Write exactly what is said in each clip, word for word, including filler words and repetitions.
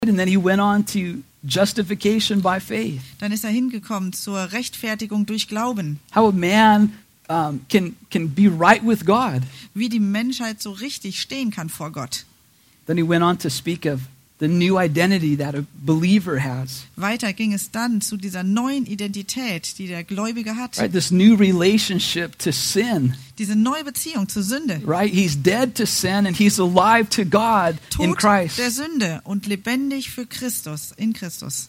And then he went on to justification by faith. Dann ist er hingekommen zur Rechtfertigung durch Glauben. How a man um, can can be right with God. Wie die Menschheit so richtig stehen kann vor Gott. Then he went on to speak of the new identity that a believer has. Weiter ging es dann zu dieser neuen Identität, die der Gläubige hat. Right, this new relationship to sin. Diese neue Beziehung zur Sünde. Right, he's dead to sin and he's alive to God in Tod Christ. der Sünde und lebendig für Christus, in Christus.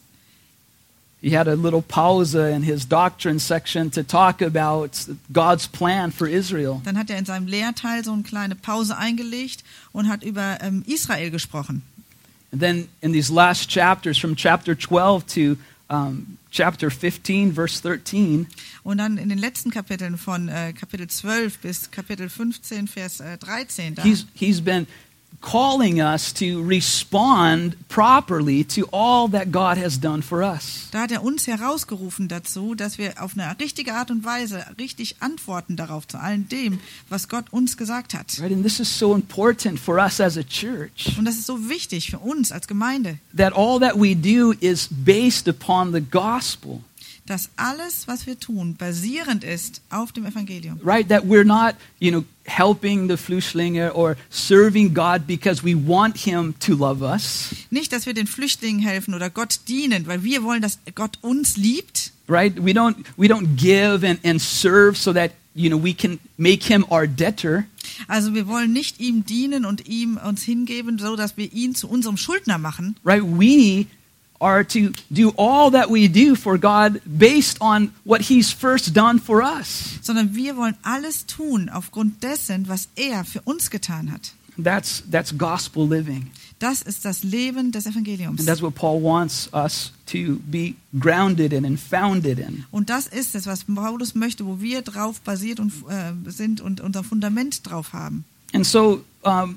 He had a little pause in his doctrine section to talk about God's plan for Israel. Dann hat er in seinem Lehrteil so eine kleine Pause eingelegt und hat über ähm, Israel gesprochen. And then in these last chapters, from chapter twelve to um, chapter fifteen, verse thirteen, Und dann in den letzten Kapiteln von äh, Kapitel zwölf bis Kapitel fünfzehn, Vers äh, dreizehn, da, he's he's been calling us to respond properly to all that God has done for us. da hat er uns herausgerufen dazu, dass wir auf eine richtige Art und Weise richtig antworten darauf, zu allem dem, was Gott uns gesagt hat. Right, and this is so important for us as a church, Und das ist so wichtig für uns als Gemeinde, that all that we do is based upon the gospel. dass alles, was wir tun, basierend ist auf dem Evangelium. Right, that we're not, you know, helping the Flüchtlinge or serving God because we want him to love us. Nicht, dass wir den Flüchtlingen helfen oder Gott dienen, weil wir wollen, dass Gott uns liebt. Right, we don't we don't give and, and serve so that, you know, we can make him our debtor. Also wir wollen nicht ihm dienen und ihm uns hingeben, so dass wir ihn zu unserem Schuldner machen. Right, we are to do all that we do for God based on what he's first done for us. Sondern wir wollen alles tun aufgrund dessen, was er für uns getan hat. That's that's gospel living. Das ist das Leben des Evangeliums. And that's what Paul wants us to be grounded in and founded in. Und das ist es, was Paulus möchte, wo wir drauf basiert und, äh, sind und unser Fundament drauf haben. And so um,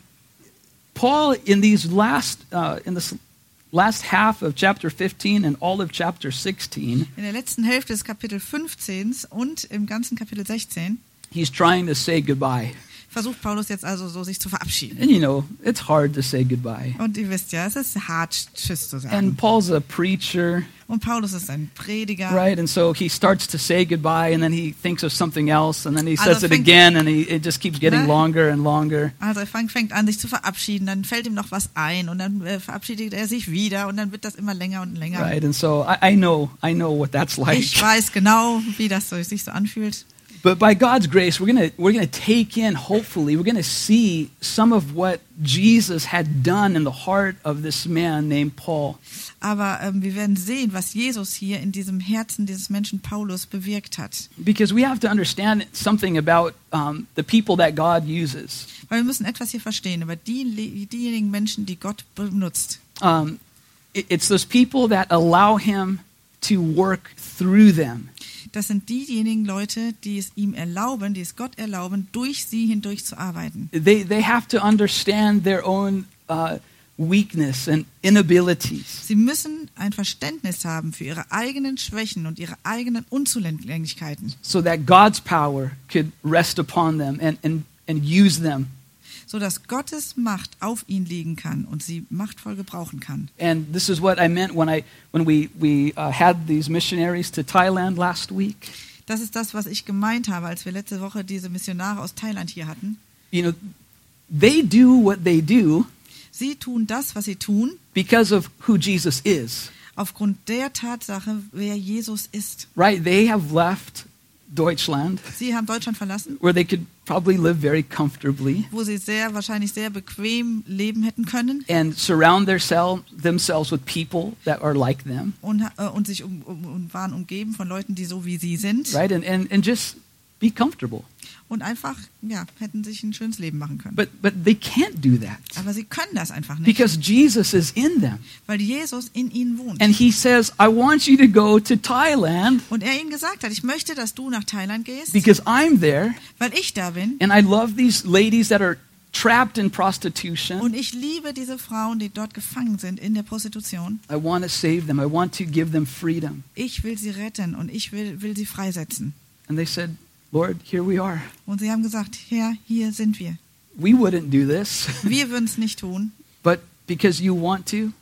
Paul in these last uh, in this last half of chapter fifteen and all of chapter sixteen, In der letzten Hälfte des Kapitel fünfzehn und im ganzen Kapitel sechzehn he's trying to say goodbye. versucht Paulus jetzt also so sich zu verabschieden. And you know, it's hard to say goodbye. Und ihr wisst ja, es ist hart, Tschüss zu And sagen. Paul's a preacher, Und Paulus ist ein Prediger. right? And so he starts to say goodbye and then he thinks of something else and then he Also says it fängt- again and he, it just keeps getting Ne? longer and longer. Also er fang- fängt an, sich zu verabschieden, dann fällt ihm noch was ein und dann äh, verabschiedet er sich wieder und dann wird das immer länger und länger. Right? And so I, I know, I know what that's like. Ich weiß genau, wie das so, sich so anfühlt. But by God's grace, we're gonna we're gonna take in, hopefully, we're gonna see some of what Jesus had done in the heart of this man named Paul. Aber ähm, wir werden sehen, was Jesus hier in diesem Herzen dieses Menschen Paulus bewirkt hat. Because we have to understand something about um, the people that God uses. Weil wir müssen etwas hier verstehen über die, diejenigen Menschen, die Gott benutzt. Um, it- it's those people that allow Him to work through them. Das sind diejenigen Leute, die es ihm erlauben, die es Gott erlauben, durch sie hindurch zu arbeiten. They they have to understand their own uh, weakness and inabilities. Sie müssen ein Verständnis haben für ihre eigenen Schwächen und ihre eigenen Unzulänglichkeiten, So that God's power could rest upon them and, and, and use them. sodass Gottes Macht auf ihn liegen kann und sie machtvoll gebrauchen kann. And this is what I meant when I when we we uh, had these missionaries to Thailand last week. Das ist das, was ich gemeint habe, als wir letzte Woche diese Missionare aus Thailand hier hatten. You know, they do what they do Sie tun das, was sie tun, because of who Jesus is. aufgrund der Tatsache, wer Jesus ist. Right? They have left Deutschland, Sie haben Deutschland verlassen, where they could probably live very comfortably wo sie sehr wahrscheinlich sehr bequem leben hätten können and surround their sel- themselves with people that are like them. und, äh, und sich um, um, und waren umgeben von Leuten, die so wie sie sind, Right? And and, and just be comfortable. und einfach ja hätten sich ein schönes Leben machen können. But but they can't do that Aber sie können das einfach nicht, because Jesus is in them. weil Jesus in ihnen wohnt. And he says, I want you to go to Thailand Und er ihnen gesagt hat, ich möchte, dass du nach Thailand gehst, because I'm there weil ich da bin. and I love these ladies that are trapped in prostitution. Und ich liebe diese Frauen, die dort gefangen sind in der Prostitution. I want to save them. I want to give them freedom. Ich will sie retten und ich will, will sie freisetzen. And they said, Lord, here we are. Und sie haben gesagt, Herr, hier sind wir. We wouldn't do this, Wir würden es nicht tun, but because you want to,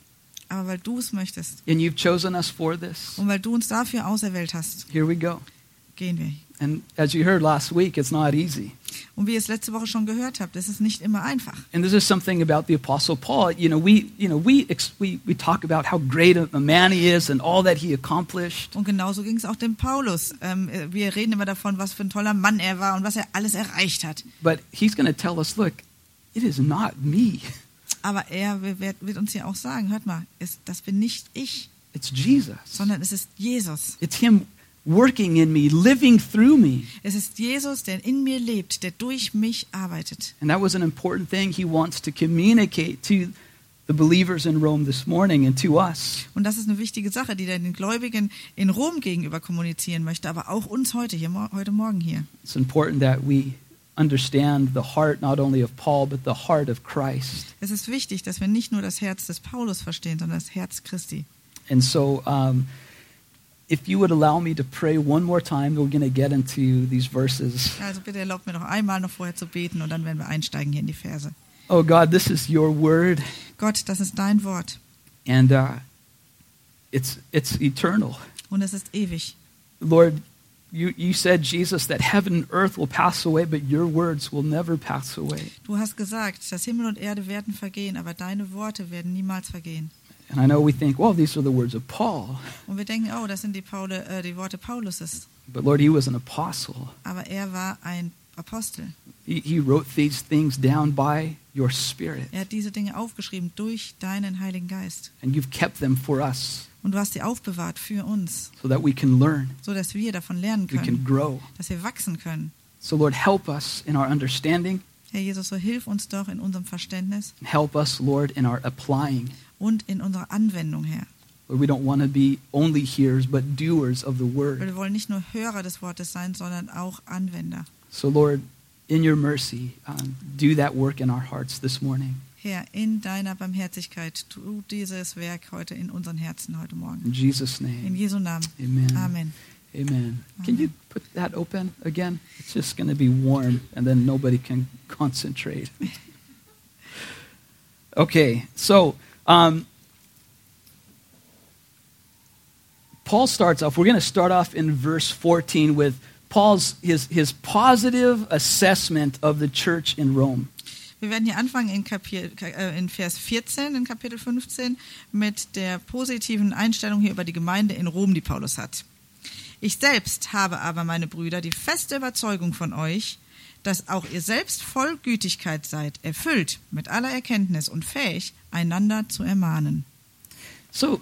aber weil du es möchtest and you've chosen us for this, und weil du uns dafür auserwählt hast, here we go. gehen wir. And as you heard last week, it's not easy. Und wie ihr es letzte Woche schon gehört habt, es ist nicht immer einfach. And this is something about the Apostle Paul. You know, we, you know, we, ex- we, we talk about how great a man he is and all that he accomplished. Und genauso ging es auch dem Paulus. Ähm, wir reden immer davon, was für ein toller Mann er war und was er alles erreicht hat. But he's going to tell us, look, it is not me. Aber er wird, wird uns hier auch sagen, hört mal, ist, das bin nicht ich, It's Jesus. sondern es ist Jesus. It's him working in me, living through me. Es ist Jesus, der in mir lebt, der durch mich arbeitet. And that was an important thing he wants to communicate to the believers in Rome this morning and to us. Und das ist eine wichtige Sache, die er den Gläubigen in Rom gegenüber kommunizieren möchte, aber auch uns heute, hier, heute Morgen hier. It's important that we understand the heart not only of Paul, but the heart of Christ. Es ist wichtig, dass wir nicht nur das Herz des Paulus verstehen, sondern das Herz Christi. And so um, if you would allow me to pray one more time, we're going to get into these verses. Also bitte erlaubt mir noch einmal noch vorher zu beten und dann werden wir einsteigen hier in die Verse. Oh God, this is your word, Gott, das ist dein Wort and uh, it's it's eternal. und es ist ewig. Lord, you, you said, Jesus, that heaven and earth will pass away, but your words will never pass away. Du hast gesagt, dass Himmel und Erde werden vergehen, aber deine Worte werden niemals vergehen. And I know we think, well, these are the words of Paul. Und wir denken, oh, das sind die, Paule, äh, die Worte Pauluses. But Lord, he was an apostle. Aber er war ein Apostel. He, he wrote these things down by your Spirit, Er hat diese Dinge aufgeschrieben durch deinen Heiligen Geist. and you've kept them for us Und du hast sie aufbewahrt für uns, so that we can learn, so dass wir davon lernen we can können, grow. dass wir wachsen können. So Lord, help us in our understanding, Herr Jesus, so hilf uns doch in unserem Verständnis and help us, Lord, in our applying. und in unserer Anwendung, Herr. Lord, we don't want to be only hearers, but doers of the Weil word. wir wollen nicht nur Hörer des Wortes sein, sondern auch Anwender. So Lord, in your mercy, um, do that work in our hearts this morning. Herr, in deiner Barmherzigkeit, tu dieses Werk heute in unseren Herzen heute Morgen. In Jesus' In name, Jesu Namen. amen. Amen. Amen. Can you put that open again? It's just going to be warm, and then nobody can concentrate. Okay, so um, Paul starts off. We're going to start off in verse fourteen with Paul's his his positive assessment of the church in Rome. Wir werden hier anfangen in, Kapitel, äh, in Vers vierzehn, in Kapitel fünfzehn, mit der positiven Einstellung hier über die Gemeinde in Rom, die Paulus hat. Ich selbst habe aber, meine Brüder, die feste Überzeugung von euch, dass auch ihr selbst voll Gütigkeit seid, erfüllt mit aller Erkenntnis und fähig, einander zu ermahnen. So,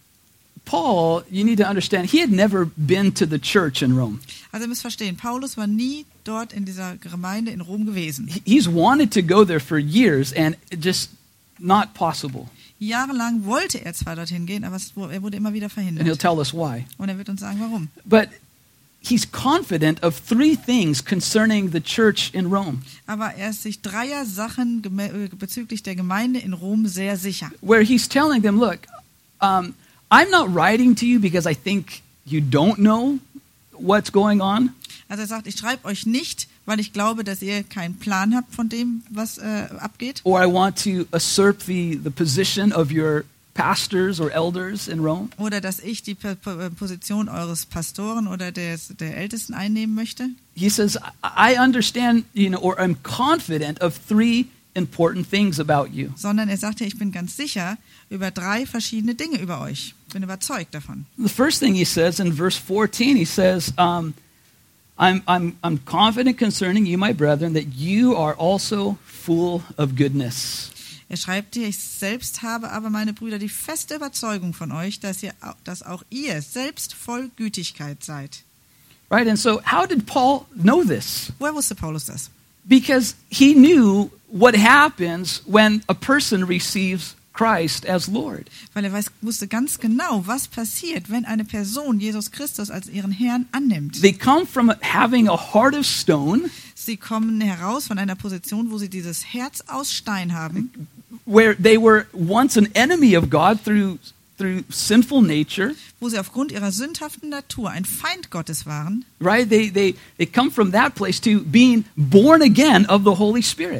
Paul, you need to understand, he had never been to the church in Rome. Also ihr müsst verstehen, Paulus war nie dort in dieser Gemeinde in Rom gewesen. He's wanted to go there for years, and it just not possible. Jahrelang wollte er zwar dorthin gehen, aber es, er wurde immer wieder And he'll verhindert. tell us why. Und er wird uns sagen, warum. But he's confident of three things concerning the church in Rome, Aber er ist sich dreier Sachen geme- bezüglich der Gemeinde in Rom sehr sicher. where he's telling them, look, um, I'm not writing to you because I think you don't know what's going on. Also er sagt, ich schreibe euch nicht, weil ich glaube, dass ihr keinen Plan habt von dem, was äh, abgeht. Or I want to usurp the, the position of your pastors or elders in Rome. Oder dass ich die P- P- Position eures Pastoren oder des, der Ältesten einnehmen möchte. He says, I I understand, you know, or I'm confident of three important things about you. Sondern er sagt ja, ich bin ganz sicher über drei verschiedene Dinge über euch. Bin überzeugt davon. The first thing he says in verse fourteen, he says, um, I'm, I'm, I'm confident concerning you, my brethren, that you are also full of goodness. Er schreibt dir, ich selbst habe aber, meine Brüder, die feste Überzeugung von euch, dass, ihr, dass auch ihr selbst voll Gütigkeit seid. Right? And so how did Paul know this? Woher wusste Paulus das? Because he knew what happens when a person receives Christ as Lord. Weil er weiß, wusste ganz genau, was passiert, wenn eine Person Jesus Christus als ihren Herrn annimmt. They come from having a heart of stone, Sie kommen heraus von einer Position, wo sie dieses Herz aus Stein haben, where they were once an enemy of God through, through sinful nature. wo sie aufgrund ihrer sündhaften Natur ein Feind Gottes waren. Right? They, they, they come from that place to being born again of the Holy Spirit.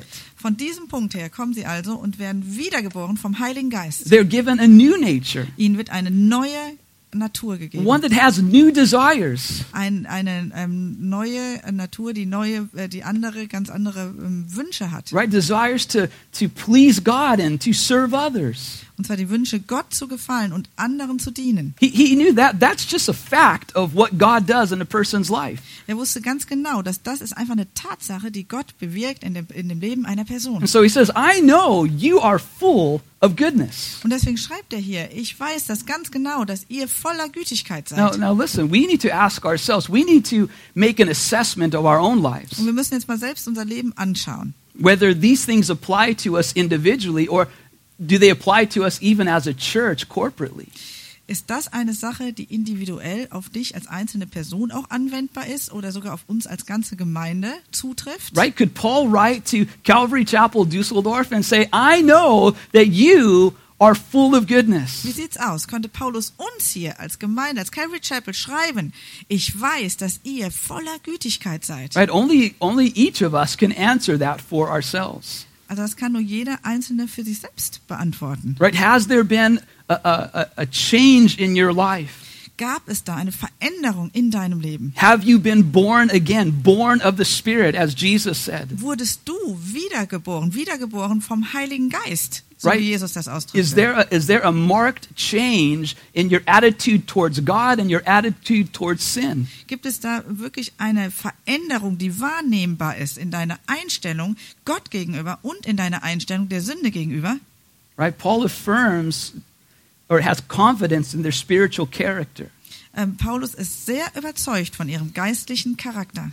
Von diesem Punkt her kommen sie also und werden wiedergeboren vom Heiligen Geist. They're given a new nature, Ihnen wird eine neue Natur gegeben. one that has new desires. Ein, eine ähm, neue Natur, die neue, äh, die andere, ganz andere ähm, Wünsche hat. Right? Desires to, to please God and to serve others. Und zwar die Wünsche, Gott zu gefallen und anderen zu dienen. He, he knew that that's just a fact of what God does in a person's life. Er wusste ganz genau, dass das ist einfach eine Tatsache, die Gott bewirkt in dem, in dem Leben einer Person. And so he says, I know you are full of goodness. Und deswegen schreibt er hier, ich weiß das ganz genau, dass ihr voller Gütigkeit Now, seid. now listen, we need to ask ourselves, we need to make an assessment of our own lives. Und wir müssen jetzt mal selbst unser Leben anschauen. Whether these things apply to us individually or do they apply to us even as a church corporately? Ist das eine Sache, die individuell auf dich als einzelne Person auch anwendbar ist oder sogar auf uns als ganze Gemeinde zutrifft? Right? Could Paul write to Calvary Chapel Dusseldorf and say, I know that you are full of goodness? Wie sieht's aus? Könnte Paulus uns hier als Gemeinde, als Calvary Chapel schreiben, ich weiß, dass ihr voller Gütigkeit seid. Right? Only, only each of us can answer that for ourselves. Also das kann nur jeder Einzelne für sich selbst beantworten. Right? Has there been a, a, a change in your life? Gab es da eine Veränderung in deinem Leben? Have you been born again, born of the Spirit, as Jesus said? Wurdest du wiedergeboren, wiedergeboren vom Heiligen Geist, so Right. wie Jesus das Is ausdrückte? there, a, is there a marked change in your attitude towards God and your attitude towards sin? Gibt es da wirklich eine Veränderung, die wahrnehmbar ist in deiner Einstellung Gott gegenüber und in deiner Einstellung der Sünde gegenüber? Right? Paul affirms or has confidence in their spiritual character. Ähm, Paulus ist sehr überzeugt von ihrem geistlichen Charakter.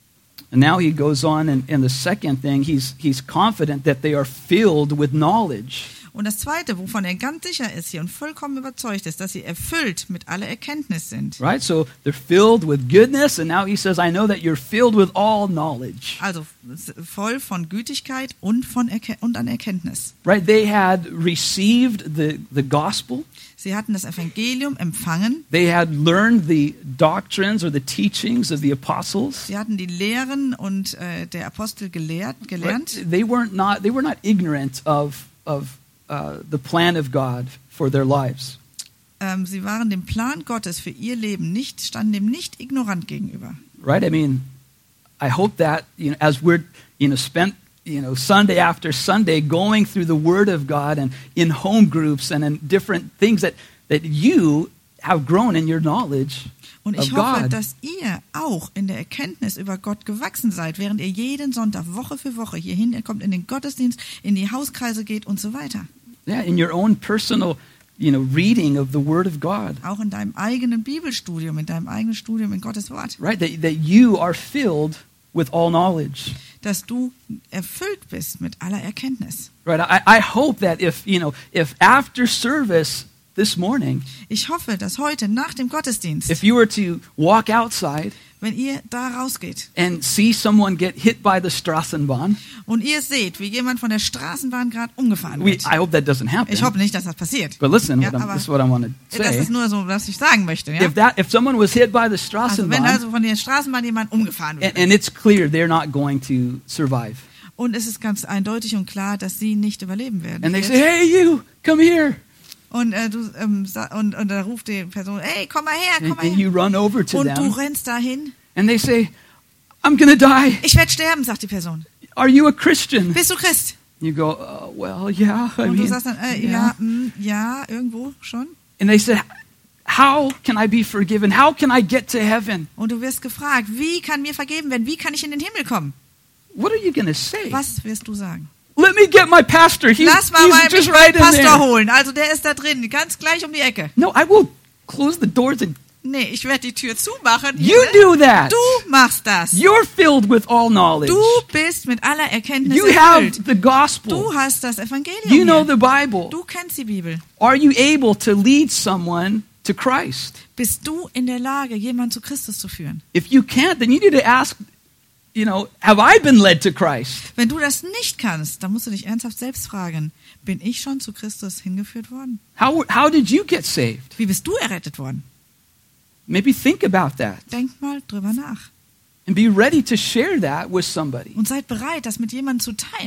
And now he goes on, and, and the second thing, he's, he's confident that they are filled with knowledge. Und das Zweite, wovon er ganz sicher ist hier und vollkommen überzeugt ist, dass sie erfüllt mit aller Erkenntnis sind. Right? So they're filled with goodness, and now he says, I know that you're filled with all knowledge. Also s- voll von Gütigkeit und, von Erke- und an Erkenntnis. Right? They had received the, the gospel. Sie hatten das Evangelium empfangen. They had learned the doctrines or the teachings of the apostles. Sie hatten die Lehren und äh, der Apostel gelehrt, Right? gelernt. They weren't not they were not ignorant of of uh, the plan of God for their lives. Ähm, sie waren dem Plan Gottes für ihr Leben nicht, standen dem nicht ignorant gegenüber. Right? I mean, I hope that, you know, as we're, you know, spent, you know, Sunday after Sunday going through the Word of God and in home groups and in different things that that you have grown in your knowledge Und of ich hoffe, God. dass ihr auch in der Erkenntnis über Gott gewachsen seid, während ihr jeden Sonntag Woche für Woche hierhin kommt, in den Gottesdienst, in die Hauskreise geht und so weiter. Yeah, in your own personal, you know, reading of the Word of God. Auch in deinem eigenen Bibelstudium, in deinem eigenen Studium in Gottes Wort. Right? That that you are filled with all knowledge. Dass du erfüllt bist mit aller Erkenntnis. Right? I, I hope that if, you know, if after service this morning, Ich hoffe, dass heute nach dem Gottesdienst, if you were to walk outside wenn ihr da rausgeht and see someone get hit by the Straßenbahn, und ihr seht, wie jemand von der Straßenbahn gerade umgefahren we, wird. I hope that doesn't happen. Ich hoffe nicht, dass das passiert. But listen, Ja, what I'm, aber this is what I want to Das say. ist nur so, was ich sagen möchte. Ja? If that, if someone was hit by the Also wenn Straßenbahn, also von der Straßenbahn jemand umgefahren and, wird and it's clear they're not going to survive, und es ist ganz eindeutig und klar, dass sie nicht überleben werden. and they say, "Hey, you, come here," Und, äh, du, ähm, sa- und, und da ruft die Person, hey, komm mal her, komm and, mal and her. you run over to Und du them, rennst dahin. and they say, "I'm going to die. Ich werde sterben, sagt die Person. Are you a Christian?" Bist du Christ? You go, uh, "Well, yeah." I Und du mean, sagst dann, äh, yeah. ja, mh, ja, irgendwo schon. And they said, "How can I be forgiven? How can I get to heaven?" Und du wirst gefragt, wie kann mir vergeben werden? Wie kann ich in den Himmel kommen? What are you going to say? Was wirst du sagen? Let me get my pastor. He's, Lass mal he's meinen just right in Pastor there. holen. Also der ist da drin, ganz gleich um die Ecke. No, I will close the doors and Nee, ich werde die Tür zumachen. you do that. Du machst das. You're filled with all knowledge. Du bist mit aller Erkenntnis You have erfüllt. the gospel. Du hast das Evangelium You know hier. the Bible. Du kennst die Bibel. Are you able to lead someone to Christ? Bist du in der Lage, jemanden zu Christus zu führen? If you can't, then you need to ask, you know, have I been led to Christ? Wenn du das nicht kannst, dann musst du dich ernsthaft selbst fragen, bin ich schon zu Christus hingeführt worden? How, how did you get saved? Wie bist du errettet worden? Maybe think about that Denk mal drüber nach. and be ready to share that with somebody. Und seid bereit, das mit jemandem zu teilen.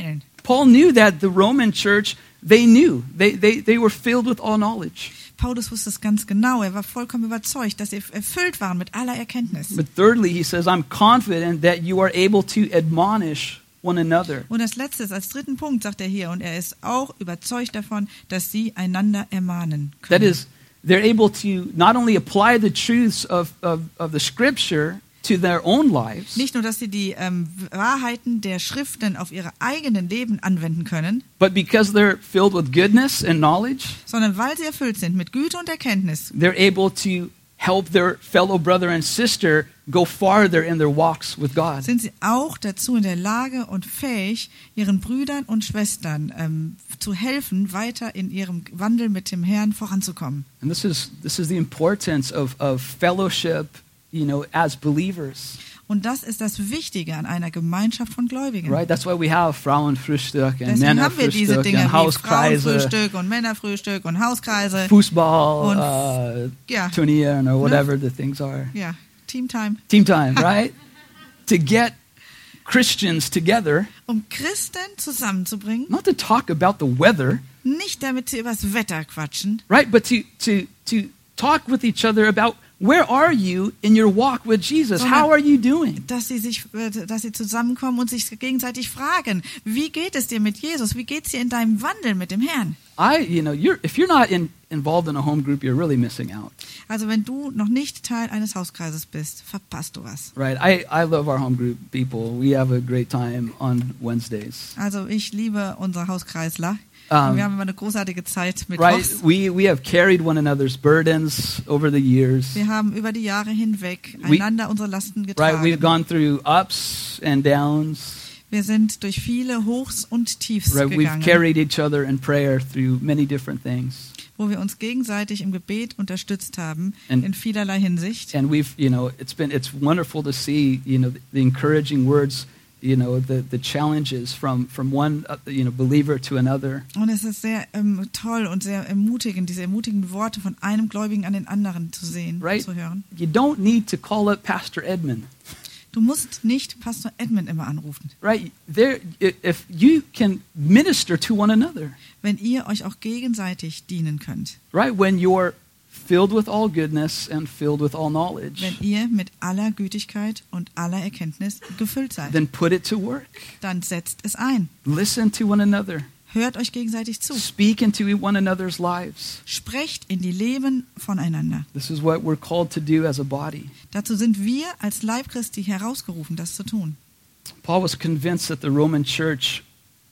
Paul knew that the Roman church, they knew. They, they, they were filled with all knowledge. Paulus wusste es ganz genau. Er war vollkommen überzeugt, dass sie erfüllt waren mit aller Erkenntnis. But thirdly, he says, I'm confident that you are able to admonish one another. Und als letztes, als dritten Punkt sagt er hier, und er ist auch überzeugt davon, dass sie einander ermahnen That können. is, they're able to not only apply the truths of, of, of the scripture to their own lives, Nicht nur, dass sie die ähm, Wahrheiten der Schriften auf ihre eigenen Leben anwenden können, but because they're filled with goodness and knowledge, sondern weil sie erfüllt sind mit Güte und Erkenntnis, they're able to help their fellow brother and sister go farther in their walks with God. sind sie auch dazu in der Lage und fähig, ihren Brüdern und Schwestern ähm, zu helfen, weiter in ihrem Wandel mit dem Herrn voranzukommen. And this is this is the importance of, of fellowship, you know, as believers. Und das ist das Wichtige an einer Gemeinschaft von Gläubigen. Right? That's why we have Frauenfrühstück and Deswegen haben wir diese Männerfrühstück Dinge and wie Hauskreise, Frauenfrühstück und Männerfrühstück und Hauskreise. Fußball, Und- uh, Ja, Turnieren or whatever the things are. ja, Teamtime. Team time, right? To get Christians together, Um Christen zusammenzubringen, not to talk about the weather, nicht damit sie über das Wetter quatschen, right? But to to to talk with each other about where are you in your walk with Jesus? How are you doing? dass sie sich, äh, dass sie zusammenkommen und sich gegenseitig fragen, wie geht es dir mit Jesus? Wie geht es dir in deinem Wandel mit dem Herrn? I, you know, you're if you're not in, involved in a home group, you're really missing out, Also wenn du noch nicht Teil eines Hauskreises bist, verpasst du was. right? I, I love our home group people. We have a great time on Wednesdays, Also ich liebe unsere Hauskreisler. Um, Und wir haben immer eine großartige Zeit mit right? Wochs. We we have carried one another's burdens over the years, Wir haben über die Jahre hinweg We- einander unsere Lasten right? We've getragen. gone through ups and downs, Wir sind durch viele Hochs und Tiefs right? We've gegangen, carried each other in prayer through many different things, wo wir uns gegenseitig im Gebet unterstützt haben, And- in vielerlei Hinsicht. and we've, you know, it's been it's wonderful to see, you know, the encouraging words, you know, the the challenges from from one, uh, you know, believer to another. Und es ist sehr ähm, toll und sehr ermutigend, diese ermutigenden Worte von einem Gläubigen an den anderen zu sehen, Right. zu hören. You don't need to call up Pastor Edmund, Du musst nicht Pastor Edmund immer anrufen. right? There, i- if you can minister to one another, Wenn ihr euch auch gegenseitig dienen könnt. right? When you're filled with all goodness and filled with all knowledge, Wenn ihr mit aller Gütigkeit und aller Erkenntnis gefüllt seid, then put it to work. dann setzt es ein. Listen to one another. Hört euch gegenseitig zu. Speak into one another's lives. Sprecht in die Leben voneinander. This is what we're called to do as a body. Dazu sind wir als Leib Christi herausgerufen, das zu tun. Paul was convinced that the Roman church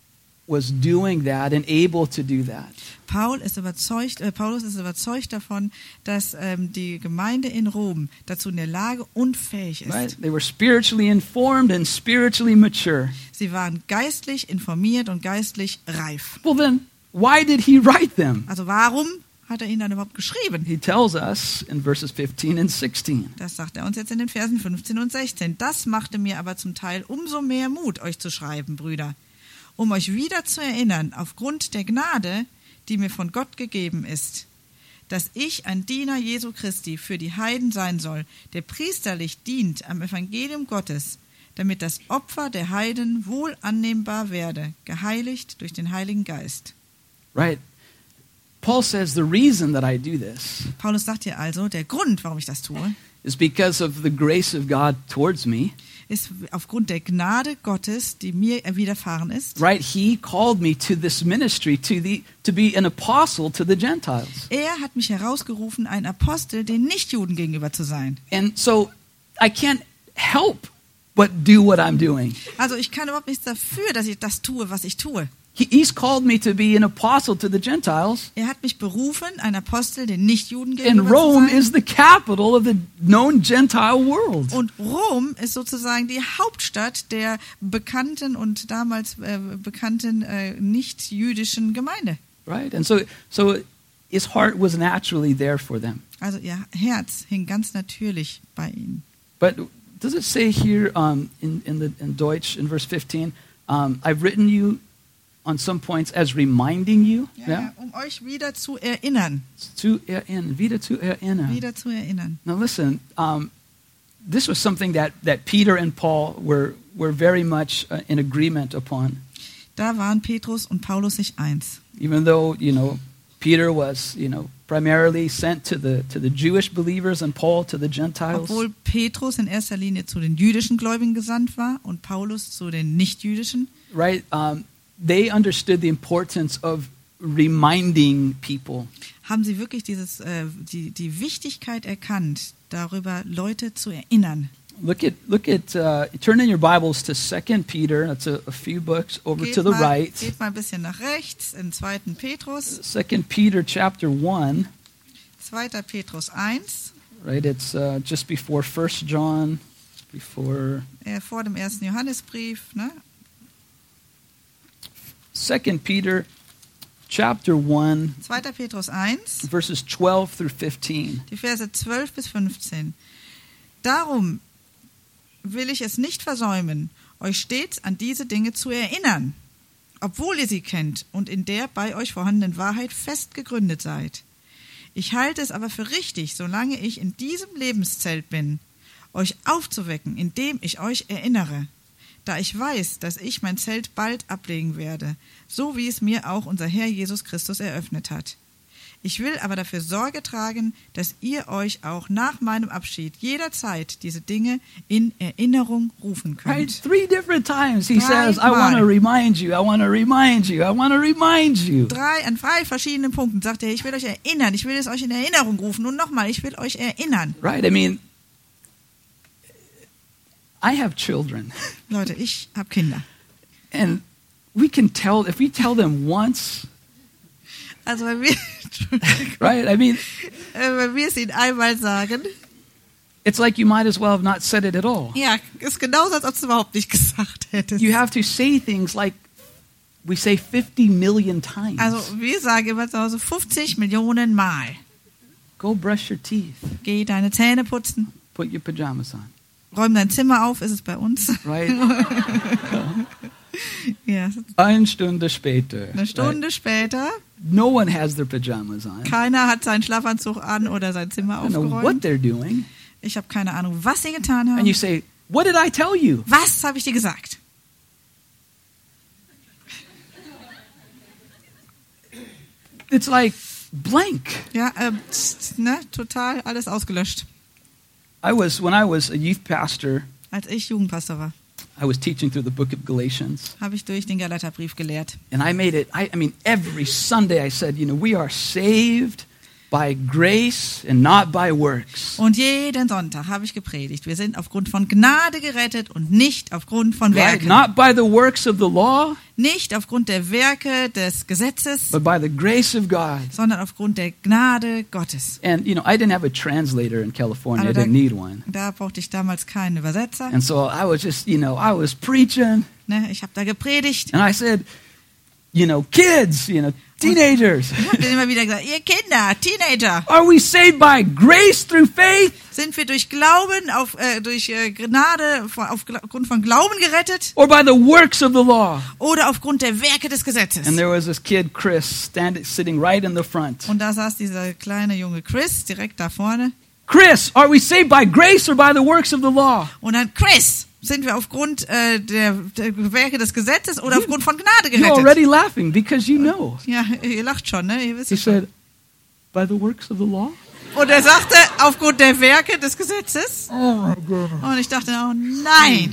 was doing that and able to do that. Paul ist überzeugt, äh, Paulus ist überzeugt davon, dass ähm, die Gemeinde in Rom dazu in der Lage und fähig ist. Right? They were spiritually informed and spiritually mature. Sie waren geistlich informiert und geistlich reif. Well, then, why did he write them? Also warum hat er ihnen dann überhaupt geschrieben? He tells us in verses fifteen and sixteen. Das sagt er uns jetzt in den Versen fünfzehn und sechzehn. Das machte mir aber zum Teil umso mehr Mut, euch zu schreiben, Brüder, um euch wieder zu erinnern, aufgrund der Gnade, die mir von Gott gegeben ist, dass ich ein Diener Jesu Christi für die Heiden sein soll, der priesterlich dient am Evangelium Gottes, damit das Opfer der Heiden wohl annehmbar werde, geheiligt durch den Heiligen Geist. Right? Paul says the reason that I do this Paulus sagt hier also, der Grund, warum ich das tue, is because of the grace of God towards me. ist aufgrund der Gnade Gottes, die mir widerfahren ist. Right? He called me to this ministry to the to be an apostle to the Gentiles. Er hat mich herausgerufen, ein Apostel den Nichtjuden gegenüber zu sein. And so I can't help but do what I'm doing. Also ich kann überhaupt nichts dafür, dass ich das tue, was ich tue. He, he's called me to be an apostle to the Gentiles. Er hat mich berufen, ein Apostel den Nichtjuden And gegenüber Rome zu sein. is the capital of the known Gentile world. Und Rom ist sozusagen die Hauptstadt der bekannten und damals äh, bekannten äh, nicht-jüdischen Gemeinde. Right? And so so his heart was naturally there for them. Also ihr Herz hing ganz natürlich bei ihnen. But does it say here um, in, in, the, in Deutsch, in verse fifteen, um, I've written you on some points as reminding you, Ja, um euch wieder zu erinnern. zu erinnern, wieder zu erinnern. Wieder zu erinnern. Now listen, um, this was something that, that Peter and Paul were, were very much uh, in agreement upon. Da waren Petrus und Paulus sich eins. Even though, you know, Peter was, you know, primarily sent to the to the Jewish believers and Paul to the Gentiles. Obwohl Petrus in erster Linie zu den jüdischen Gläubigen gesandt war und Paulus zu den nichtjüdischen. Right? Um, they understood the importance of reminding people. Haben sie wirklich dieses, äh, die, die Wichtigkeit erkannt, darüber Leute zu erinnern. Look at look at uh, turn in your Bibles to Second Peter. That's a, a few books over Geht to the mal, right. geht mal ein bisschen nach rechts, in zweiten Petrus, Second Peter chapter one. zweiter Petrus eins, Right? It's uh, just before First John. It's before äh, vor dem ersten Johannesbrief, ne? Second Peter chapter one, zweiter Petrus eins, verses twelve through fifteen. die Verse zwölf bis fünfzehn. Darum will ich es nicht versäumen, euch stets an diese Dinge zu erinnern, obwohl ihr sie kennt und in der bei euch vorhandenen Wahrheit fest gegründet seid. Ich halte es aber für richtig, solange ich in diesem Lebenszelt bin, euch aufzuwecken, indem ich euch erinnere, da ich weiß, dass ich mein Zelt bald ablegen werde, so wie es mir auch unser Herr Jesus Christus eröffnet hat. Ich will aber dafür Sorge tragen, dass ihr euch auch nach meinem Abschied jederzeit diese Dinge in Erinnerung rufen Right? könnt. Three different times he Dreimal. says, I want to remind you, I want to remind you, I want to remind you. Drei, an drei verschiedenen Punkten sagt er, ich will euch erinnern, ich will es euch in Erinnerung rufen. Und nochmal, ich will euch erinnern. Right? I mean, I have children. Leute, ich habe Kinder. And we can tell, if we tell them once, Also wenn wir, right? I mean, äh, wenn wir es ihnen einmal sagen, it's like you might as well have not said it at all. ja, ist genauso, als ob du es überhaupt nicht gesagt hättest. You have to say things like we say fifty million times. Also wir sagen immer zu Hause fünfzig Millionen Mal. Go brush your teeth. Geh deine Zähne putzen, Put your pajamas on. räum dein Zimmer auf, ist es bei uns. Right? Ja, Eine Stunde später. eine Stunde später, Right? No one has their pajamas on. keiner hat seinen Schlafanzug an oder sein Zimmer I don't know what aufgeräumt. they're doing. Ich habe keine Ahnung, was sie getan And you haben. say, what did I tell you? Was habe ich dir gesagt? It's like blank. Ja, ähm, tst, ne, total alles ausgelöscht. I was, when I was a youth pastor, Als ich Jugendpastor war, I was teaching through the book of Galatians. habe ich durch den Galaterbrief gelehrt. And I made it, I, I mean, every Sunday I said, you know, we are saved by grace and not by works. Und jeden Sonntag habe ich gepredigt. Wir sind aufgrund von Gnade gerettet und nicht aufgrund von Right? Werken. Not by the works of the law, Nicht aufgrund der Werke des Gesetzes, but by the grace of God. sondern aufgrund der Gnade Gottes. And, you know, I didn't have a translator in California. I Aber da- didn't need one. Da brauchte ich damals keinen Übersetzer. And so I was just, you know, I was preaching. Ne, ich habe da gepredigt. And I said, you know, kids, you know, teenagers, Ich habe dann immer wieder gesagt, ihr Kinder, Teenager, are we saved by grace through faith sind wir durch Glauben, auf, äh, durch äh, Gnade, von- aufgrund von Glauben gerettet or by the works of the law? oder aufgrund der Werke des Gesetzes? And there was this kid, Chris, standing, sitting right in the front. Und da saß dieser kleine junge Chris direkt da vorne. Chris, are we saved by grace or by the works of the law? Und dann, Chris, sind wir aufgrund äh, der, der Werke des Gesetzes oder aufgrund von Gnade You're gerettet? already laughing because you know. Ja, ihr lacht schon, ne? Ihr wisst He es schon. said, by the works of the law? Und er sagte, aufgrund der Werke des Gesetzes. Oh my goodness. Und ich dachte, oh nein.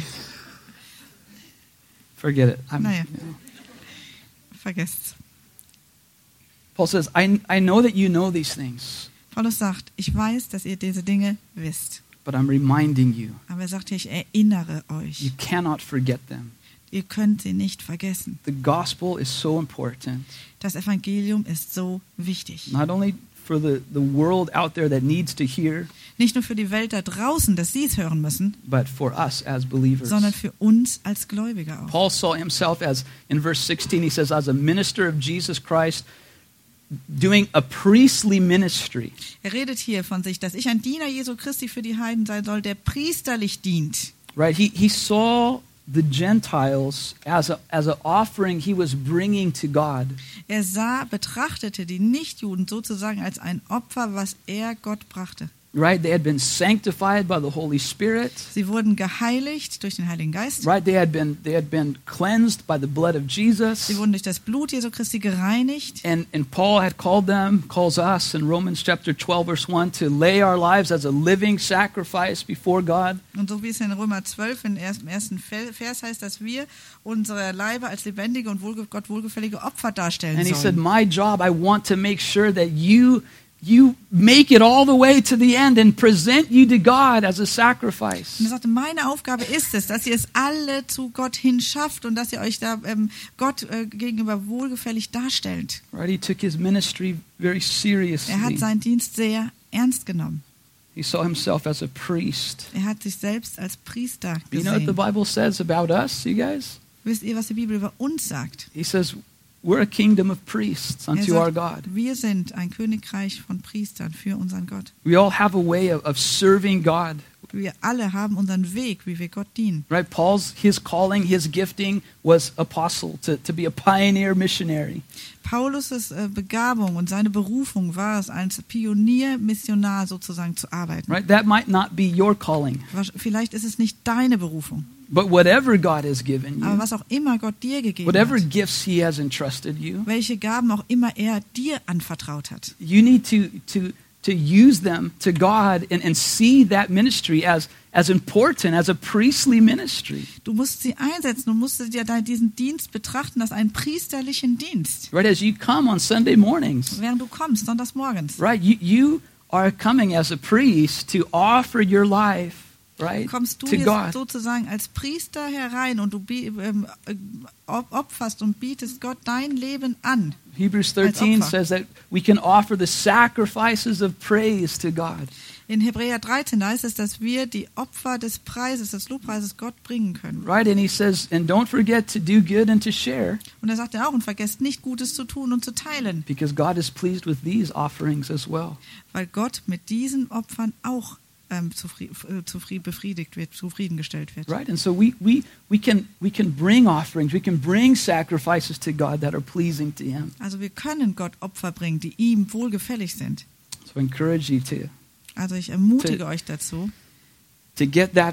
Forget it. I'm, Naja. you know. Vergesst's. Paul says, I, I know that you know these things, Paulus sagt, ich weiß, dass ihr diese Dinge wisst. but I'm reminding you. Aber er sagt hier, ich erinnere You euch. cannot forget them. Ihr könnt sie nicht vergessen. The gospel is so important, Das Evangelium ist so wichtig. not only for the, the world out there that needs to hear, Nicht nur für die Welt da draußen, dass sie es hören müssen, but for us as believers. sondern für uns als Gläubige auch. Paul saw himself as, in verse sixteen, he says, as a minister of Jesus Christ, doing a priestly ministry. Er redet hier von sich, dass ich ein Diener Jesu Christi für die Heiden sein soll, der priesterlich dient. Right? He, he saw the Gentiles as a, as an offering he was bringing to God. Er sah, betrachtete die Nichtjuden sozusagen als ein Opfer, was er Gott brachte. Right? They had been sanctified by the Holy Spirit. Sie wurden geheiligt durch den Heiligen Geist. Right? They had been they had been cleansed by the blood of Jesus. Sie wurden durch das Blut Jesu Christi gereinigt. And and Paul had called them, calls us in Romans chapter twelve verse one to lay our lives as a living sacrifice before God. Und so wie es in Römer zwölf im ersten Vers heißt, dass wir unsere Leiber als lebendige und wohlge- Gott wohlgefällige Opfer darstellen And he said, sollen. my job, I want to make sure that you You make it all the way to the end and present you to God as a sacrifice. Und er sagte, meine Aufgabe ist es, dass ihr es alle zu Gott hin schafft und dass ihr euch da ähm, Gott äh, gegenüber wohlgefällig darstellt. Right? He took his ministry very seriously. Er hat seinen Dienst sehr ernst genommen. He saw himself as a priest. Er hat sich selbst als Priester You know what the gesehen. Bible says about us, you guys? Wisst ihr, was die Bibel über uns sagt? He says we're a kingdom of priests Er unto our sagt, God. wir sind ein Königreich von Priestern für unseren Gott. We all have a way of, of serving God. Wir alle haben unseren Weg, wie wir Gott dienen. Right? Paul's his calling, his gifting was apostle, to, to be a pioneer missionary. Paulus' äh, Begabung und seine Berufung war es, als Pionier, Missionar sozusagen zu arbeiten. Right? That might not be your calling, Was- Vielleicht ist es nicht deine Berufung, but whatever God has given aber you, was auch immer Gott dir gegeben whatever hat, gifts he has entrusted you, welche Gaben auch immer er dir anvertraut hat, you need to to to use them to God and, and see that ministry as as important as a priestly ministry. du musst sie einsetzen, du musst dir da diesen Dienst betrachten als einen priesterlichen Dienst. Right? As you come on Sunday mornings, Während du kommst, sonntags morgens, right? You you are coming as a priest to offer your life, right, kommst du to jetzt God. sozusagen als Priester herein und du bi- ähm, äh, op- opferst und bietest Gott dein Leben an. Hebrews thirteen Opfer. says that we can offer the sacrifices of praise to God. In Hebräer dreizehn heißt es, dass wir die Opfer des Preises, des Lobpreises Gott bringen können. Right? And he says, and don't forget to do good and to share, Und er sagt ja auch, und vergesst nicht, Gutes zu tun und zu teilen, because God is pleased with these offerings as well. weil Gott mit diesen Opfern auch ähm, zufri- äh, zufri- befriedigt wird, zufriedengestellt wird. Right? And so we, we, we, can, we can bring offerings, we can bring sacrifices to God that are pleasing to him. Also wir können Gott Opfer bringen, die ihm wohlgefällig sind. So I encourage you to, Also ich ermutige euch dazu, to get that,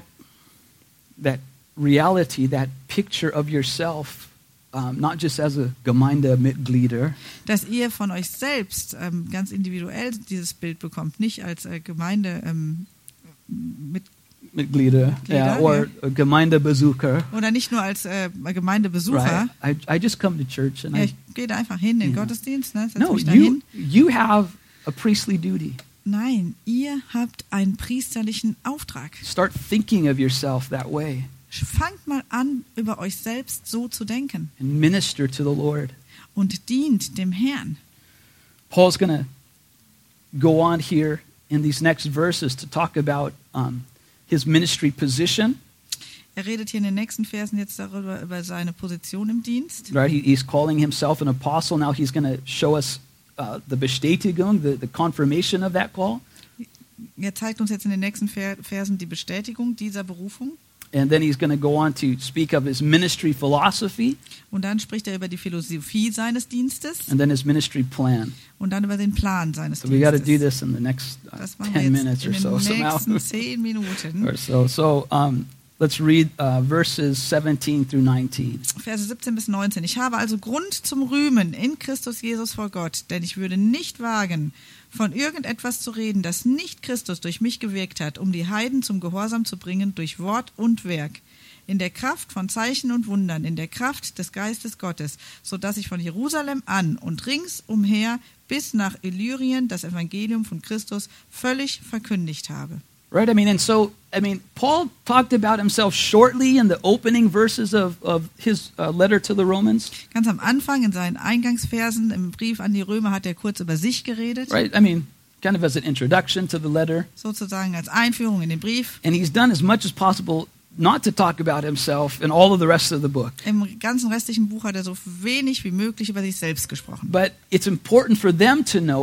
that reality, that picture of yourself, um, not just as a Gemeindemitglieder, dass ihr von euch selbst ähm, ganz individuell dieses Bild bekommt, nicht als äh, Gemeinde ähm, mit, Mitglieder, yeah, Glieder, or a Gemeindebesucher. oder nicht nur als äh, Gemeindebesucher. Right? I, I just come to church and Ja, I, ich gehe da einfach hin in den Ja. Gottesdienst, ne, setze no, mich da you, hin. you have a priestly duty. Nein, ihr habt einen priesterlichen Auftrag. Start thinking of yourself that way Fangt mal an, über euch selbst so zu denken and minister to the Lord. und dient dem Herrn. Paul's going to go on here in these next verses to talk about um, his ministry position. Er redet hier in den nächsten Versen jetzt darüber, über seine Position im Dienst. Right? He, he's calling himself an apostle. Now he's going to show us uh, the Bestätigung, the, the confirmation of that call. Er zeigt uns jetzt in den nächsten Ver- Versen die Bestätigung dieser Berufung. And then he's going to go on to speak of his ministry philosophy Und dann spricht er über die Philosophie seines Dienstes and then his ministry plan. und dann über den Plan seines So we got to do Dienstes. this in the next uh, Das machen wir ten jetzt minutes in or so. den somehow. nächsten zehn Minuten. or so. So um, let's read uh, verses seventeen through nineteen. Verse siebzehn bis neunzehn. Ich habe also Grund zum Rühmen in Christus Jesus vor Gott, denn ich würde nicht wagen, von irgendetwas zu reden, das nicht Christus durch mich gewirkt hat, um die Heiden zum Gehorsam zu bringen durch Wort und Werk, in der Kraft von Zeichen und Wundern, in der Kraft des Geistes Gottes, so dass ich von Jerusalem an und ringsumher bis nach Illyrien das Evangelium von Christus völlig verkündigt habe. Right? I mean, and so, I mean, Paul talked about himself shortly in the opening verses of, of his uh, letter to the Romans. Ganz am Anfang in seinen Eingangsversen im Brief an die Römer hat er kurz über sich geredet, Right? I mean, kind of as an introduction to the letter. sozusagen als Einführung in den Brief. And he's done as much as possible not to talk about himself in all of the rest of the book. Im ganzen restlichen Buch hat er so wenig wie möglich über sich selbst gesprochen. But it's important for them to know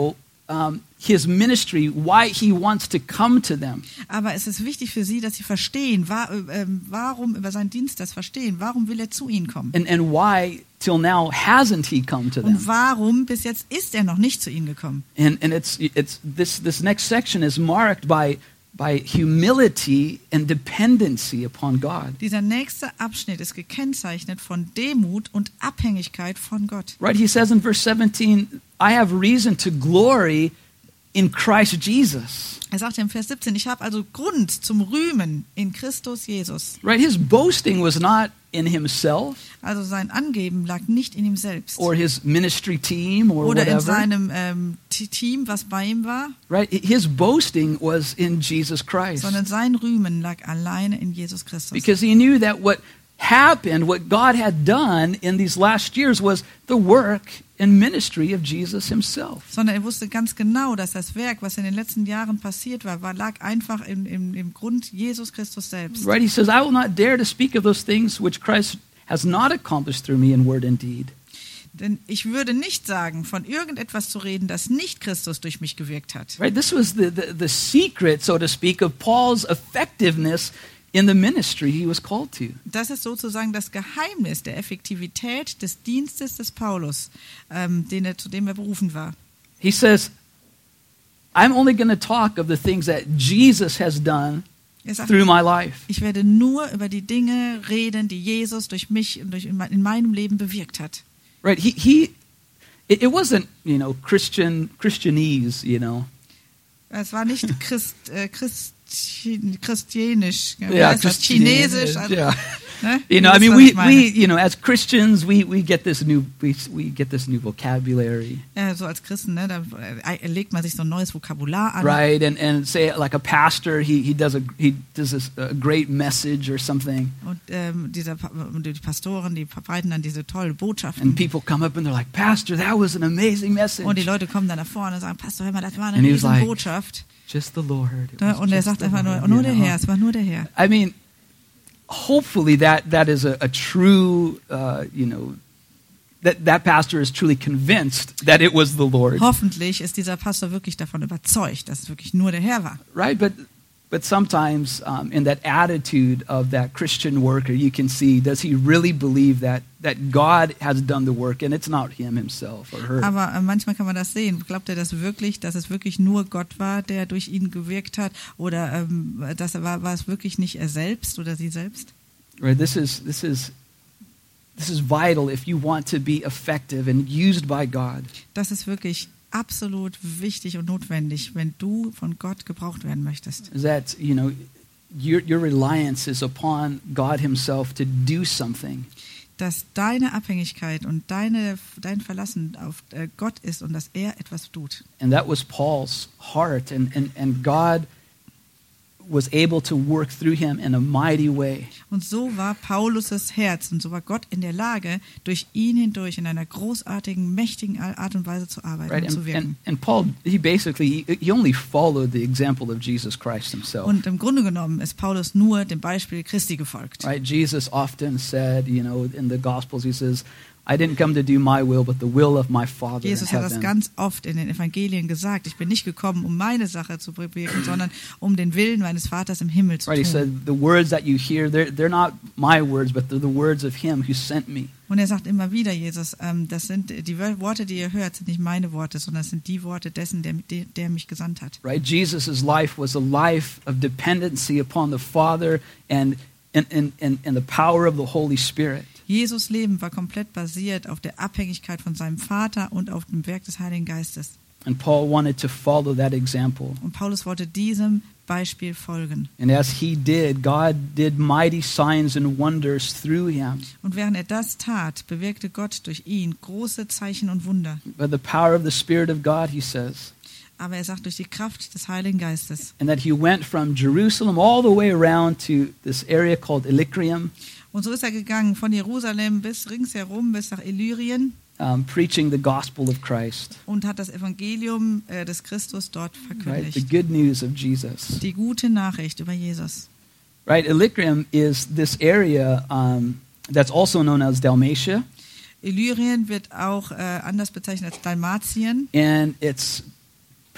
um, his ministry, why he wants to come to them. Aber es ist wichtig für sie, dass sie verstehen, wa äh, warum über seinen Dienst das verstehen. Warum will er zu ihnen kommen? And, and why, till now, hasn't he come to them? Und warum bis jetzt ist er noch nicht zu ihnen gekommen? And, and it's, it's, this, this next section is marked by, by humility and dependency upon God. Dieser nächste Abschnitt ist gekennzeichnet von Demut und Abhängigkeit von Gott. Right, he says in verse seventeen, I have reason to glory in Christ Jesus. Er sagt im Vers siebzehn, ich habe also Grund zum Rühmen in Christus Jesus. Right, his boasting was not in himself Also sein Angeben lag nicht in ihm selbst or his ministry team or oder in whatever. seinem ähm, T- Team, was bei ihm war, Right, his boasting was in Jesus Christ. sondern sein Rühmen lag alleine in Jesus Christus. Because he knew that what happened, what God had done in these last years was the work and ministry of Jesus himself. Sondern er wusste ganz genau, dass das Werk, was in den letzten Jahren passiert war, war lag einfach im, im, im Grund Jesus Christus selbst. Right, he says, I will not dare to speak of those things which Christ has not accomplished through me in word and deed. Denn ich würde nicht sagen, von irgendetwas zu reden, das nicht Christus durch mich gewirkt hat. Right, this was the, the, the secret, so to speak, of Paul's effectiveness in the ministry he was called to. Das ist sozusagen das Geheimnis der Effektivität des Dienstes des Paulus, ähm, den er, zu dem er berufen war. He says, I'm only going to talk of the things that Jesus has done Er sagt, through my life. ich werde nur über die Dinge reden, die Jesus durch mich und durch in mein- in meinem Leben bewirkt hat. Right, he, he it, it wasn't, you know, Christian, Christianese, you know. Es war nicht Christ, äh, Christ, christianisch, wie Yeah, heißt das? Christian- Chinesisch. Also, yeah. ne? You know, I Ihr mean, wisst, was we, ich meine. we, you know, as Christians, we, we get this new, we, we get this new vocabulary, Ja, so als Christen, ne, da äh, legt man sich so ein neues Vokabular an. right? And and say like a pastor, he he does a he does this, a great message or something, Und ähm, dieser, Pa- die Pastoren, die verbreiten dann diese tollen Botschaften. and people come up and they're like, Pastor, that was an amazing message. Und die Leute kommen dann nach vorne und sagen, Pastor, hör mal, das war eine And he was riesen like, Botschaft. Just the Lord. It Ne? was Und er just sagt the einfach nur, Lord, nur you der know? Herr, es war nur der Herr. I mean, hopefully that that is a, a true, uh, you know, that that pastor is truly convinced that it was the Lord, Hoffentlich ist dieser Pastor wirklich davon überzeugt, dass es wirklich nur der Herr war. right? But but sometimes um, in that attitude of that Christian worker, you can see, does he really believe that that God has done the work and it's not him himself or her? Aber äh, manchmal kann man das sehen. Glaubt er das wirklich, dass es wirklich nur Gott war, der durch ihn gewirkt hat? Oder ähm, dass er war, war es wirklich nicht er selbst oder sie selbst? Right? This is this is this is vital if you want to be effective and used by God. Das ist wirklich absolut wichtig und notwendig, wenn du von Gott gebraucht werden möchtest. Is that, you know, your your reliance is upon God himself to do something. Dass deine Abhängigkeit und deine, dein Verlassen auf äh, Gott ist und dass er etwas tut. And that was Paul's heart, and, and, and God was able to work through him in a mighty way. Und so war Paulus' Herz und so war Gott in der Lage, durch ihn hindurch in einer großartigen, mächtigen Art und Weise zu arbeiten Right? und zu And, wirken. and, and Paul, he basically, he, he only followed the example of Jesus Christ himself. Und im Grunde genommen ist Paulus nur dem Beispiel Christi gefolgt. Right? Jesus often said, you know, in the Gospels, he says, I didn't come to do my will, but the will of my Father in Jesus hat das heaven. ganz oft in den Evangelien gesagt. Ich bin nicht gekommen, um meine Sache zu bewirken, sondern um den Willen meines Vaters im Himmel zu Right? He tun. said, the words that you hear, they're, they're not my words, but they're the words of him who sent me. Und er sagt immer wieder, Jesus, ähm, das sind die Worte, die ihr hört, sind nicht meine Worte, sondern es sind die Worte dessen, der, der, der mich gesandt hat. Right? Jesus' life was a life of dependency upon the Father and, and, and, and, and the power of the Holy Spirit. Jesus' Leben war komplett basiert auf der Abhängigkeit von seinem Vater und auf dem Werk des Heiligen Geistes. And Paul wanted to follow that example. Und Paulus wollte diesem Beispiel folgen. And as he did, God did mighty signs and wonders through him. Und während er das tat, bewirkte Gott durch ihn große Zeichen und Wunder. By the power of the Spirit of God, he says. Aber er sagt durch die Kraft des Heiligen Geistes. And that he went from Jerusalem all the way around to this area called Illyricum, Und so ist er gegangen von Jerusalem bis ringsherum, bis nach Illyrien um, preaching the gospel of Christ. und hat das Evangelium äh, des Christus dort Right? verkündigt. The good news of Jesus. Die gute Nachricht über Jesus. Right? Illyricum is this area um, that's also known as Dalmatia. Illyrien wird auch äh, anders bezeichnet als Dalmatien. And it's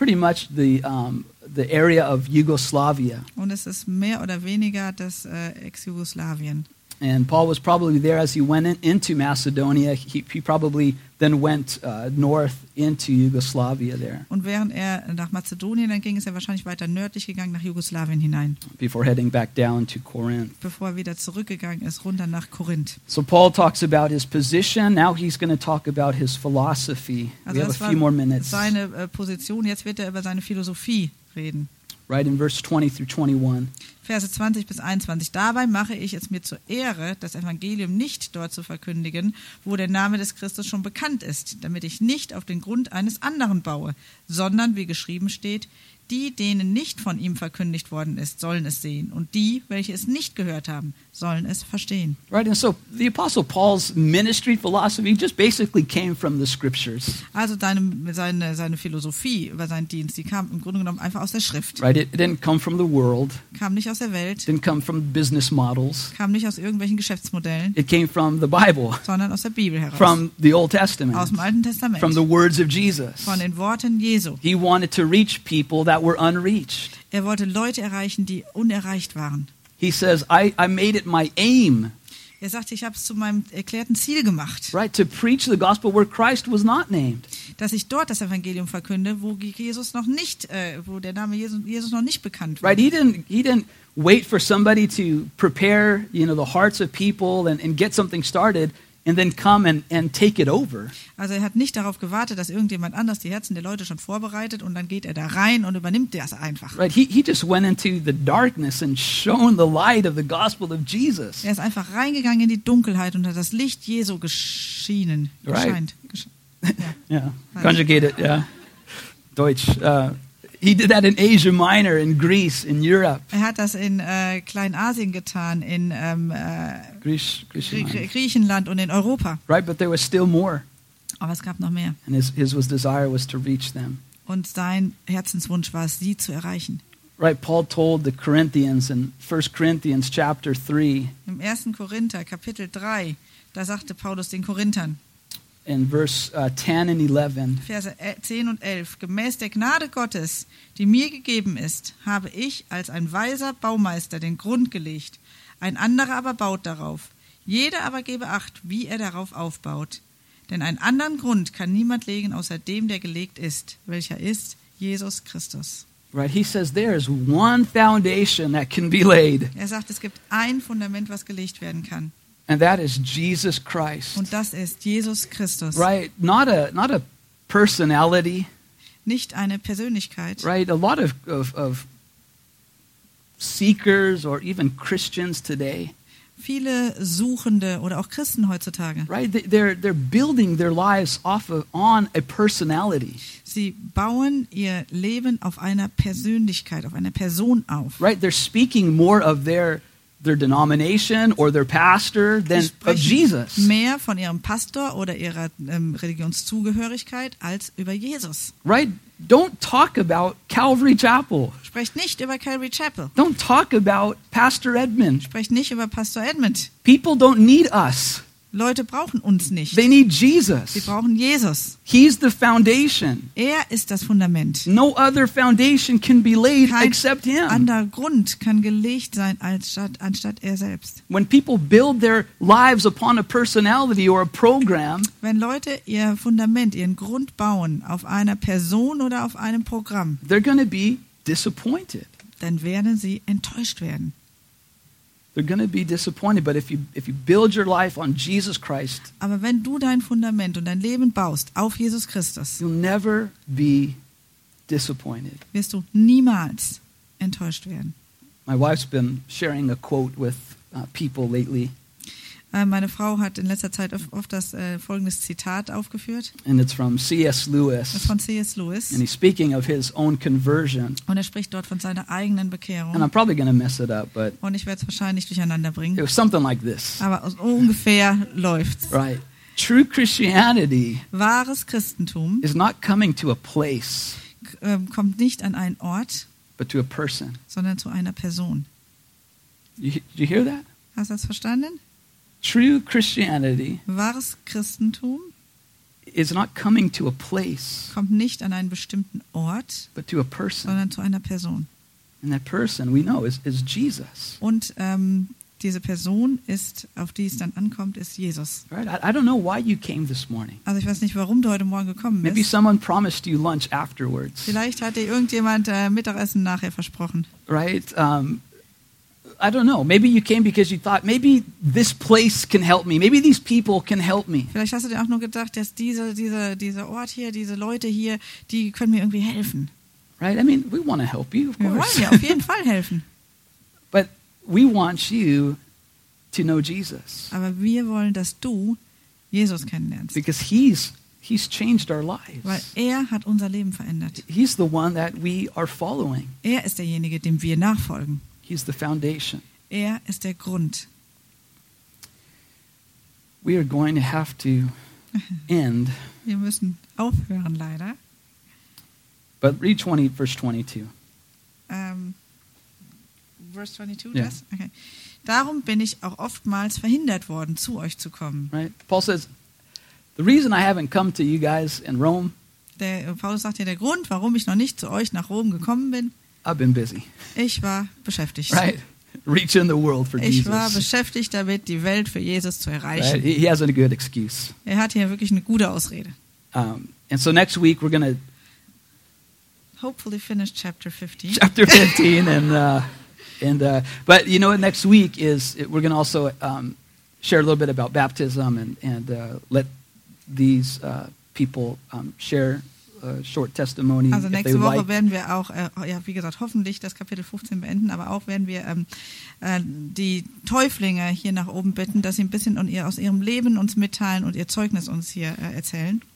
pretty much the um, the area of Yugoslavia. Und es ist mehr oder weniger das äh, Ex-Jugoslawien. And Paul was probably there as he went in, into Macedonia. He, he probably then went uh, north into Yugoslavia there Und während er nach Mazedonien, dann ging es er wahrscheinlich weiter nördlich gegangen nach Jugoslawien hinein, before heading back down to Corinth. bevor er wieder zurückgegangen ist, runter nach Korinth. So Paul talks about his position. Now he's going to talk about his philosophy. Also We have a das war few more minutes. seine äh, Position. Jetzt wird er über seine Philosophie reden. Right in verse twenty through twenty-one. Verse zwanzig bis einundzwanzig. Dabei mache ich es mir zur Ehre, das Evangelium nicht dort zu verkündigen, wo der Name des Christus schon bekannt ist, damit ich nicht auf den Grund eines anderen baue, sondern, wie geschrieben steht, die, denen nicht von ihm verkündigt worden ist, sollen es sehen, und die, welche es nicht gehört haben, sollen es verstehen. Right, and so the Apostle Paul's ministry philosophy just basically came from the scriptures. Also seine, seine, seine Philosophie über seinen Dienst, die kam im Grunde genommen einfach aus der Schrift. Right, it, it didn't come from the world. Kam nicht aus der Welt, Didn't come from business models. kam nicht aus irgendwelchen Geschäftsmodellen, It came from the Bible, sondern aus der Bibel heraus. from the Old Testament, Aus dem Alten Testament. from the words of Jesus. Von den Worten Jesu. He wanted to reach people that were unreached. Er wollte Leute erreichen, die unerreicht waren. He says, I, I made it my aim, Er sagte, ich habe es zu meinem erklärten Ziel gemacht, right, to preach the gospel where Christ was not named. dass ich dort das Evangelium verkünde, wo Jesus noch nicht, äh, wo der Name Jesus, Jesus noch nicht bekannt war. Right, he didn't, he didn't wait for somebody to prepare, you know, the hearts of people and, and get something started and then come and, and take it over. Also er hat nicht darauf gewartet, dass irgendjemand anders die Herzen der Leute schon vorbereitet und dann geht er da rein und übernimmt das einfach. Right, he, he just went into the darkness and shone the light of the gospel of Jesus. Er ist einfach reingegangen in die Dunkelheit und hat das Licht Jesu geschienen, Right. gescheint. Gesch Yeah, conjugated, yeah. Deutsch. Uh, he did that in Asia Minor, in Greece, in Europe. Er hat das in äh, Kleinasien getan, in ähm, äh, Greece, Greece Grie- Minor. Grie- Griechenland und in Europa. Right, but there was still more. Aber es gab noch mehr. And his, his was desire was to reach them. Und sein Herzenswunsch war es, sie zu erreichen. Right, Paul told the Corinthians in First Corinthians chapter three, Im ersten Korinther, Kapitel drei, da sagte Paulus den Korinthern, in verse uh, ten and eleven, Verse zehn und elf, gemäß der Gnade Gottes, die mir gegeben ist, habe ich als ein weiser Baumeister den Grund gelegt, ein anderer aber baut darauf. Jeder aber gebe Acht, wie er darauf aufbaut. Denn einen anderen Grund kann niemand legen, außer dem, der gelegt ist, welcher ist Jesus Christus. right, he says there is one foundation that can be laid, Er sagt, es gibt ein Fundament, was gelegt werden kann. and that is Jesus Christ. Und das ist Jesus Christus. Right, not a not a personality. Nicht eine Persönlichkeit. Right, a lot of, of, of seekers or even Christians today, Viele Suchende oder auch Christen heutzutage, right, they- they're they're building their lives off of on a personality. sie bauen ihr Leben auf einer Persönlichkeit, auf einer Person auf. Right, they're speaking more of their their denomination or their pastor Sie than of sprechen Jesus. mehr von ihrem Pastor oder ihrer ähm, Religionszugehörigkeit als über Jesus. Right, don't talk about Calvary Chapel. Sprecht nicht über Calvary Chapel. Don't talk about Pastor Edmund. Sprecht nicht über Pastor Edmund. People don't need us. Leute brauchen uns nicht. They need Sie Jesus. brauchen Jesus. He's the foundation. Er ist das Fundament. No other foundation can be laid Kein except him. anderer Grund kann gelegt sein als statt, anstatt er selbst. When people build their lives upon a personality or a program, Wenn Leute ihr Fundament, ihren Grund bauen auf einer Person oder auf einem Programm, they're going to be disappointed. dann werden sie enttäuscht werden. They're going to be disappointed. But if you if you build your life on Jesus Christ, Aber wenn du dein Fundament und dein Leben baust auf Jesus Christus, you'll never be disappointed. wirst du niemals enttäuscht werden. My wife's been sharing a quote with uh, people lately, Äh, Meine Frau hat in letzter Zeit oft oft das äh, folgendes Zitat aufgeführt, and it's from C S das Lewis. ist von C S Lewis. And he's speaking of his own conversion. Und er spricht dort von seiner eigenen And Bekehrung. I'm probably going to mess it up, but Und ich werde es wahrscheinlich durcheinander it bringen. was something like this. Aber so ungefähr läuft's. Right. True Christianity Wahres Christentum is not coming to a place, äh, kommt nicht an einen Ort, but to a person. sondern zu einer Person. You, did you hear that? Hast du das verstanden? True Christianity Wahres Christentum is not coming to a place, kommt nicht an einen bestimmten Ort, but to a person. sondern zu einer Person. And that person, we know, is, is Jesus. Und ähm, diese Person ist, auf die es dann ankommt, ist Jesus. Right? I, I don't know why you came this morning. Also ich weiß nicht, warum du heute Morgen gekommen Maybe bist. someone promised you lunch afterwards. Vielleicht hat dir irgendjemand äh, Mittagessen nachher versprochen. Right? Um, I don't know. Maybe you came because you thought, maybe this place can help me. Maybe these people can help me. Vielleicht hast du dir auch nur gedacht, dass diese, diese, dieser Ort hier, diese Leute hier, die können mir irgendwie helfen. Right? I mean, we want to help you, of Wir wollen course. dir auf jeden Fall helfen. But we want you to know Jesus Aber wir wollen, dass du Jesus kennenlernst. because he's he's changed our Weil lives. er hat unser Leben verändert. He's the one that we are following. Er ist derjenige, dem wir nachfolgen. He's the foundation. Er ist der Grund. We are going to have to end, Wir müssen aufhören, leider. but read twenty, verse twenty-two. Ähm, Verse zweiundzwanzig, Ja. das? Okay. Darum bin ich auch oftmals verhindert worden, zu euch zu kommen. Right? Paul says, the reason I haven't come to you guys in Rome, Der, Paulus sagt hier, der Grund, warum ich noch nicht zu euch nach Rom gekommen bin, I've been busy. ich war beschäftigt. Right? Reaching the world for Ich war Jesus. beschäftigt damit, die Welt für Jesus zu Right? erreichen. He he has a good excuse. Er hat hier wirklich eine gute Ausrede. Um, and so next week we're going to Hopefully finish chapter fifteen. chapter fifteen, and uh, and uh, but you know what? Next week is we're going to also um, share a little bit about baptism and and uh, let these uh, people um, share a short testimony Also if they nächste Woche like. werden wir auch, äh, ja, wie gesagt, hoffentlich das Kapitel fünfzehn beenden, aber auch werden wir ähm, äh, die Täuflinge hier nach oben bitten, dass sie ein bisschen und ihr aus ihrem Leben uns mitteilen und ihr Zeugnis uns hier äh, erzählen.